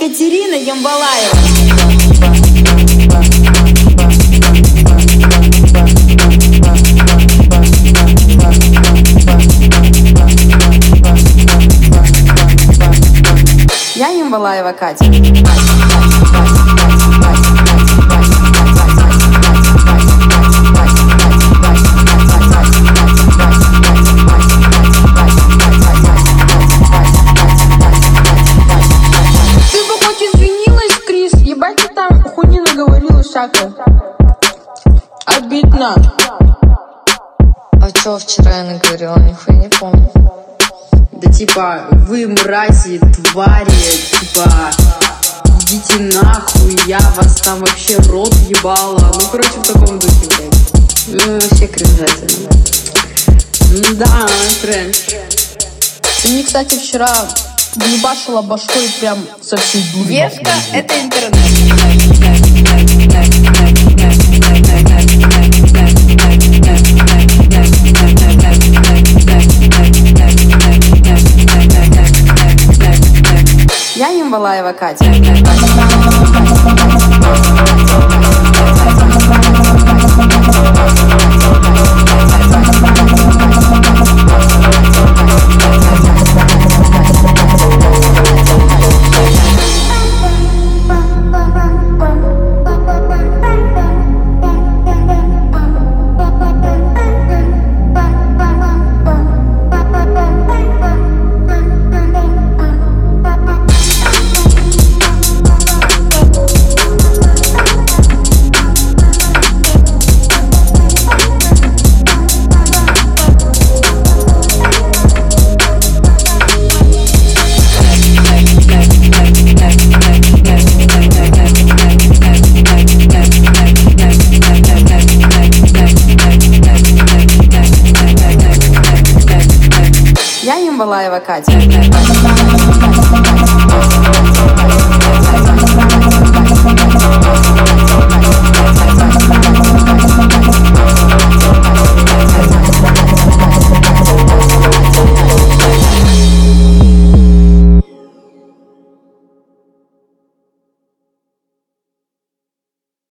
Екатерина Ямбалаева. Я Ямбалаева Катя. Обидно. А чё вчера я наговорила? Нихуя не помню. Да типа, вы мрази, твари, типа, идите нахуй, я вас там вообще рот ебала. Ну, короче, в таком духе, блядь. Ну, вообще кринжательно. Да, трэш. Ты мне, кстати, вчера ебашила башкой прям со всей дури. Девка — это интернет. Я Ямбалаева Катя. Я Ямбалаева Катя.